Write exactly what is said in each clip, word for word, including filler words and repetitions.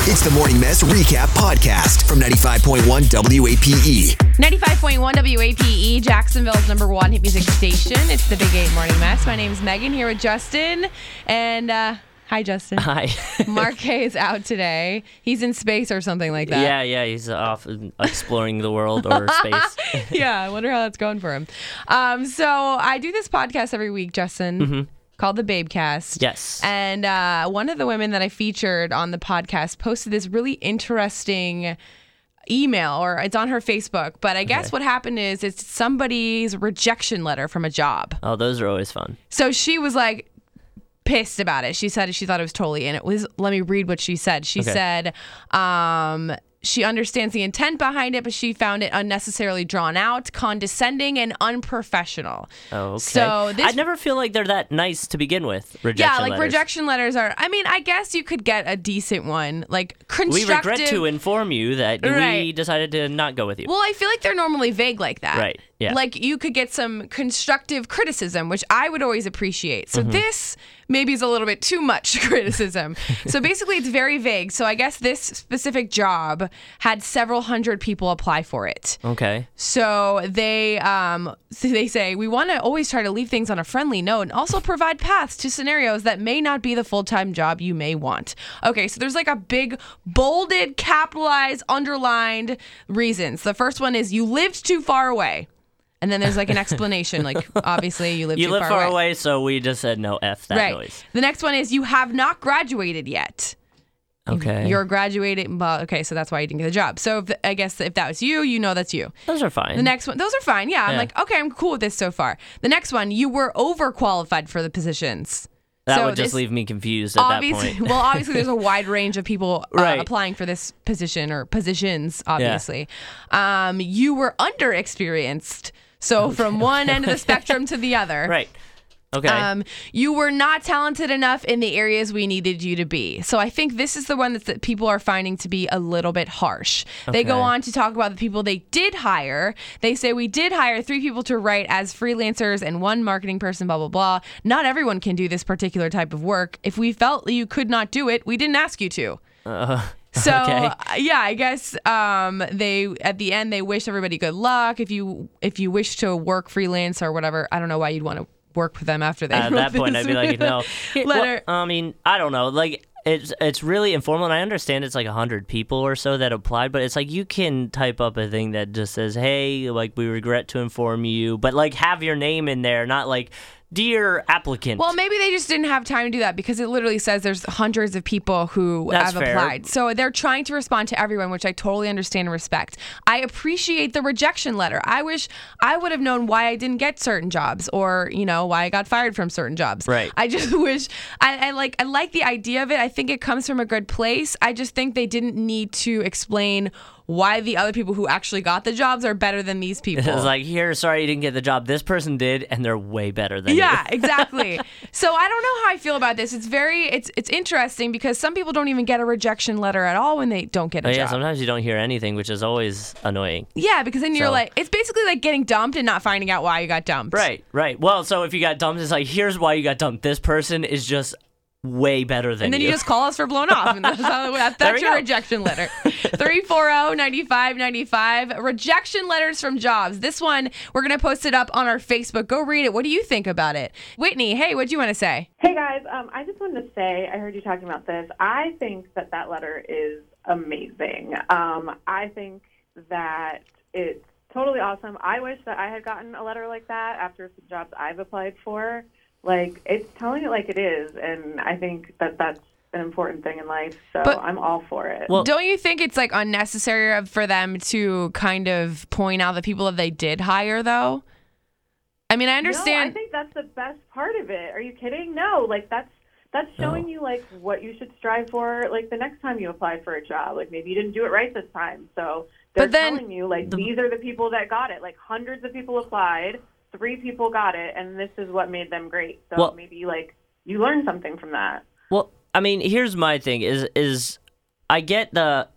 It's the Morning Mess Recap Podcast from ninety-five point one W A P E. ninety-five point one W A P E, Jacksonville's number one hit music station. It's the Big Eight Morning Mess. My name's Megan, here with Justin. And, uh, hi, Justin. Hi. Mark K is out today. He's in space or something like that. Yeah, yeah, he's off exploring the world or space. Yeah, I wonder how that's going for him. Um, so I do this podcast every week, Justin. Mm-hmm. Called the Babecast. Yes. And uh, one of the women that I featured on the podcast posted this really interesting email, or it's on her Facebook. But I guess Okay. what happened is it's somebody's rejection letter from a job. Oh, those are always fun. So she was like pissed about it. She said she thought it was totally, and it was, let me read what she said. She Okay. said, um, she understands the intent behind it, but she found it unnecessarily drawn out, condescending, and unprofessional. Oh, okay. So this I never feel like they're that nice to begin with. Rejection yeah, like letters. rejection letters are, I mean, I guess you could get a decent one, like We constructive. regret to inform you that we Right. decided to not go with you. Well, I feel like they're normally vague like that. Right, yeah. Like you could get some constructive criticism, which I would always appreciate. Mm-hmm. So this maybe is a little bit too much criticism. So basically it's very vague. So I guess this specific job had several hundred people apply for it. Okay. So they um so they say we want to always try to leave things on a friendly note and also provide paths to scenarios that may not be the full-time job you may want. Okay, so there's like a big bolded, capitalized, underlined reasons. The first one is you lived too far away. And then there's like an explanation, like obviously you live You too live far, far away. away, so we just said no F that Right. noise. The next one is you have not graduated yet. Okay. You're graduating, well, okay, so that's why you didn't get the job. So if, I guess if that was you, you know that's you. Those are fine. The next one, those are fine. Yeah, I'm Yeah. like, okay, I'm cool with this so far. The next one, you were overqualified for the positions. that so would just this- leave me confused at that Obviously, point. well, obviously, there's a wide range of people uh, Right. applying for this position or positions. Obviously, um, you were underexperienced. So from one end of the spectrum to the other. Right. Okay. Um, you were not talented enough in the areas we needed you to be. So I think this is the one that's, that people are finding to be a little bit harsh. They go Okay. on to talk about the people they did hire. They say we did hire three people to write as freelancers and one marketing person, blah, blah, blah. Not everyone can do this particular type of work. If we felt you could not do it, we didn't ask you to. uh, So Okay. uh, yeah, I guess um, they at the end they wish everybody good luck. If you if you wish to work freelance or whatever, I don't know why you'd want to work with them after they At wrote that point, this I'd be like, no. letter. Well, I mean, I don't know. Like, it's it's really informal, and I understand it's like a hundred people or so that applied, but it's like you can type up a thing that just says, "Hey, like we regret to inform you," but like have your name in there, not like, "Dear applicant." Well, maybe they just didn't have time to do that because it literally says there's hundreds of people who That's have fair. applied. So they're trying to respond to everyone, which I totally understand and respect. I appreciate the rejection letter. I wish I would have known why I didn't get certain jobs or, you know, why I got fired from certain jobs. Right. I just wish I, I like I like the idea of it. I think it comes from a good place. I just think they didn't need to explain why the other people who actually got the jobs are better than these people. It's like, here, sorry you didn't get the job. This person did, and they're way better than Yeah, you. exactly. So I don't know how I feel about this. It's very, it's it's interesting because some people don't even get a rejection letter at all when they don't get a Oh, yeah, job. sometimes you don't hear anything, which is always annoying. Yeah, because then you're So- like, it's basically like getting dumped and not finding out why you got dumped. Right, right. Well, so if you got dumped, it's like, here's why you got dumped. This person is just way better than And then you you. just call us for blown off. And that's, how, that, There that's we your go. rejection letter. three four zero, nine five nine five. Rejection letters from jobs. This one, we're going to post it up on our Facebook. Go read it. What do you think about it? Whitney, hey, what do you want to say? Hey, guys. Um, I just wanted to say, I heard you talking about this. I think that that letter is amazing. Um, I think that it's totally awesome. I wish that I had gotten a letter like that after some jobs I've applied for. Like, it's telling it like it is, and I think that that's an important thing in life, so But- I'm all for it. Well- Don't you think it's like unnecessary of- for them to kind of point out the people that they did hire, though? I mean, I No, I understand. think that's the best part of it. Are you kidding? No, like that's that's showing No. you like what you should strive for. Like the next time you apply for a job, like maybe you didn't do it right this time, so they're But then- telling you like these are the people that got it. Like hundreds of people applied, three people got it, and this is what made them great. So Well- maybe like you learn something from that. Well, I mean, here's my thing: is is I get the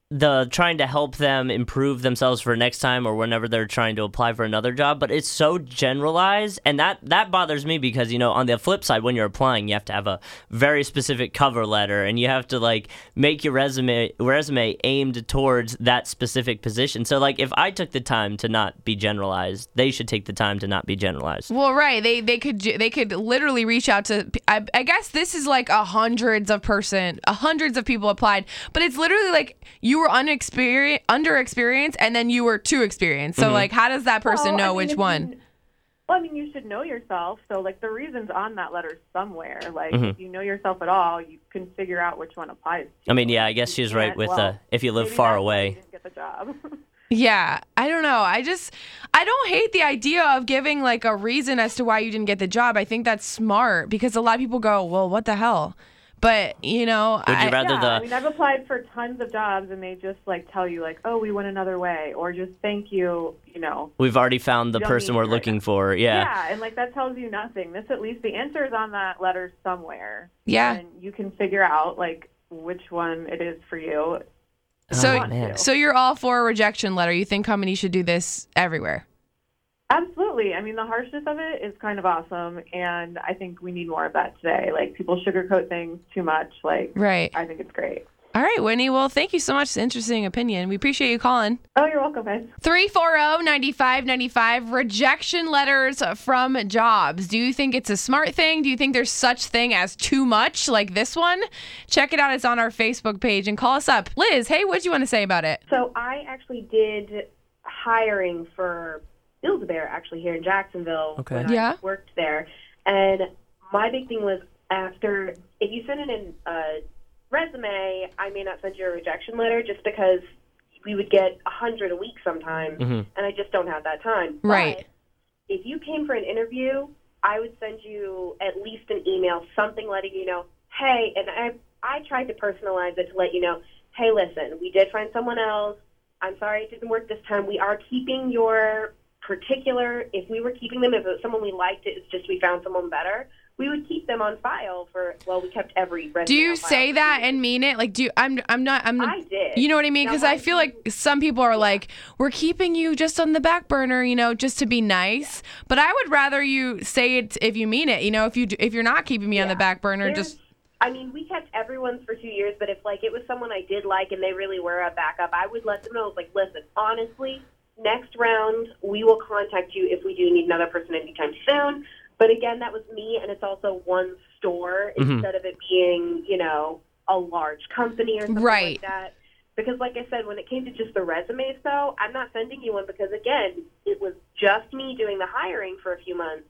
the trying to help them improve themselves for next time or whenever they're trying to apply for another job, but it's so generalized, and that that bothers me because, you know, on the flip side, when you're applying, you have to have a very specific cover letter, and you have to like make your resume resume aimed towards that specific position. So like if I took the time to not be generalized, they should take the time to not be generalized. Well, right. They they could ju- they could literally reach out to. I, I guess this is like a hundreds of person, a hundreds of people applied, but it's literally like you were unexperienced, under experienced, and then you were too experienced. So, mm-hmm. like, how does that person well, know I mean, which one? You, well, I mean, you should know yourself. So, like, the reason's on that letter somewhere. Like, mm-hmm. if you know yourself at all, you can figure out which one applies to. I mean, yeah, I guess she's right with well, uh, if you live maybe far that's why away. you didn't get the job. Yeah, I don't know. I just, I don't hate the idea of giving like a reason as to why you didn't get the job. I think that's smart because a lot of people go, well, what the hell? But, you know, would you I, rather yeah, the... I mean, I've applied for tons of jobs, and they just, like, tell you, like, oh, we went another way, or just thank you, you know. We've already found the person we're looking right for, yeah. Yeah, and, like, that tells you nothing. This, at least, the answer is on that letter somewhere. Yeah. And you can figure out, like, which one it is for you. So, oh, man. so you're all for a rejection letter. You think companies should do this everywhere? Absolutely. I mean, the harshness of it is kind of awesome, and I think we need more of that today. Like, people sugarcoat things too much. Like, right. I think it's great. All right, Whitney. Well, thank you so much. It's an interesting opinion. We appreciate you calling. Oh, you're welcome, guys. three four zero, nine five nine five. Rejection letters from jobs. Do you think it's a smart thing? Do you think there's such thing as too much like this one? Check it out. It's on our Facebook page, and call us up. Liz, hey, what do you want to say about it? So I actually did hiring for Build-A-Bear actually here in Jacksonville okay. when yeah. I worked there. And my big thing was after, if you send in a resume, I may not send you a rejection letter just because we would get a hundred a week sometimes, mm-hmm. and I just don't have that time. Right. But if you came for an interview, I would send you at least an email, something letting you know, hey, and I, I tried to personalize it to let you know, hey, listen, we did find someone else. I'm sorry it didn't work this time. We are keeping your particular, if we were keeping them, if it was someone we liked, it's just we found someone better, we would keep them on file for, well, we kept every resume Do you on file say for that years. and mean it? Like, do you, I'm, I'm not, I'm I did. You know what I mean? Because Now, I I feel do- like some people are like, we're keeping you just on the back burner, you know, just to be nice. But I would rather you say it if you mean it. You know, if you do, if you're not keeping me on the Yeah. back burner, There's- just I mean, we kept everyone's for two years, but if, like, it was someone I did like and they really were a backup, I would let them know, like, listen, honestly, next round, we will contact you if we do need another person anytime soon. But again, that was me, and it's also one store Mhm. instead of it being, you know, a large company or something Right. like that. Because like I said, when it came to just the resumes, though, I'm not sending you one because, again, it was just me doing the hiring for a few months,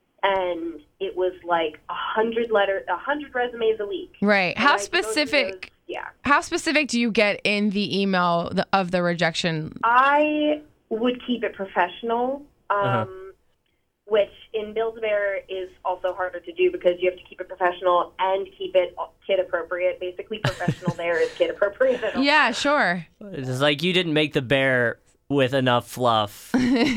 and it was like a hundred letter, a hundred resumes a week. right. And How I had to go through specific? those- Yeah. How specific do you get in the email the- of the rejection? I would keep it professional, um, Uh-huh. which in Build-A-Bear is also harder to do because you have to keep it professional and keep it kid appropriate. Basically, professional there is kid appropriate. at all. Yeah, sure. It's like you didn't make the bear with enough fluff, so...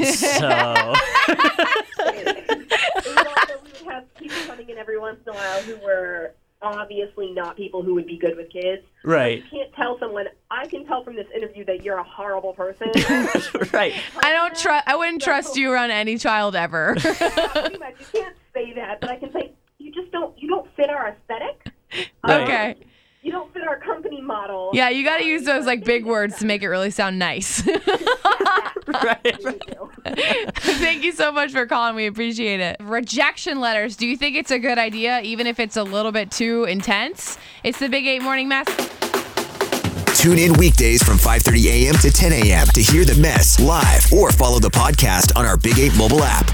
And also, we would have people coming in every once in a while who were obviously not people who would be good with kids. Right. You can't tell someone, I can tell from this interview that you're a horrible person. Right. I don't trust. I wouldn't trust you around any child ever. Yeah, pretty much. You can't say that, but I can say you just don't. You don't fit our aesthetic. Right. Okay. You don't fit our company model. Yeah, you got to use those like big words to make it really sound nice. Right. Thank you so much for calling. We appreciate it. Rejection letters. Do you think it's a good idea, even if it's a little bit too intense? It's the Big Eight Morning Mess. Tune in weekdays from five thirty a.m. to ten a.m. to hear the mess live or follow the podcast on our Big eight mobile app.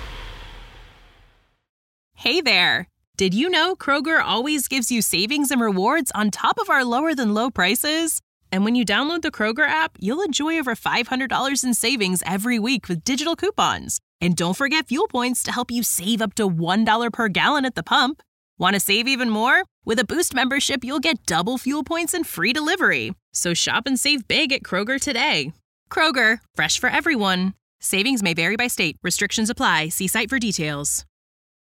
Hey there. Did you know Kroger always gives you savings and rewards on top of our lower than low prices? And when you download the Kroger app, you'll enjoy over five hundred dollars in savings every week with digital coupons. And don't forget fuel points to help you save up to one dollar per gallon at the pump. Want to save even more? With a Boost membership, you'll get double fuel points and free delivery. So shop and save big at Kroger today. Kroger, fresh for everyone. Savings may vary by state. Restrictions apply. See site for details.